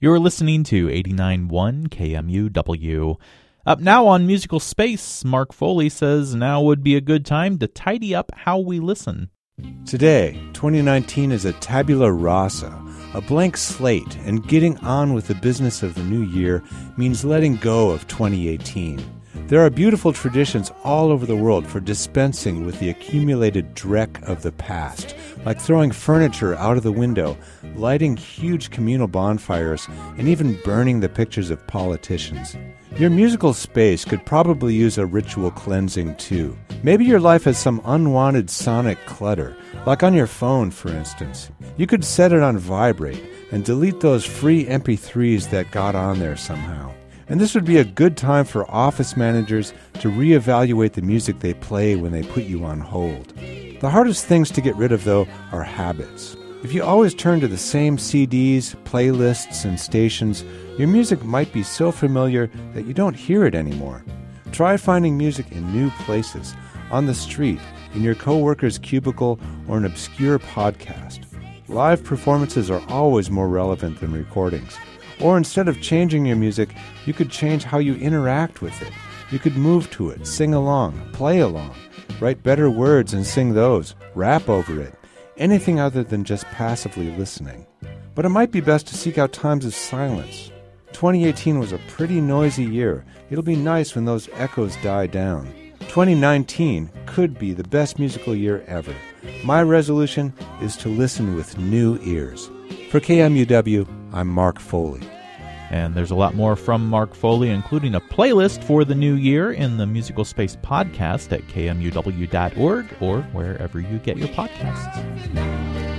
You're listening to 89.1 KMUW. Up now on Musical Space, Mark Foley says now would be a good time to tidy up how we listen. Today, 2019 is a tabula rasa, a blank slate, and getting on with the business of the new year means letting go of 2018. There are beautiful traditions all over the world for dispensing with the accumulated dreck of the past, like throwing furniture out of the window, lighting huge communal bonfires, and even burning the pictures of politicians. Your musical space could probably use a ritual cleansing too. Maybe your life has some unwanted sonic clutter, like on your phone, for instance. You could set it on vibrate and delete those free MP3s that got on there somehow. And this would be a good time for office managers to reevaluate the music they play when they put you on hold. The hardest things to get rid of, though, are habits. If you always turn to the same CDs, playlists, and stations, your music might be so familiar that you don't hear it anymore. Try finding music in new places, on the street, in your coworker's cubicle, or an obscure podcast. Live performances are always more relevant than recordings. Or instead of changing your music, you could change how you interact with it. You could move to it, sing along, play along, write better words and sing those, rap over it. Anything other than just passively listening. But it might be best to seek out times of silence. 2018 was a pretty noisy year. It'll be nice when those echoes die down. 2019 could be the best musical year ever. My resolution is to listen with new ears. For KMUW, I'm Mark Foley. And there's a lot more from Mark Foley, including a playlist for the new year in the Musical Space podcast at kmuw.org or wherever you get your podcasts.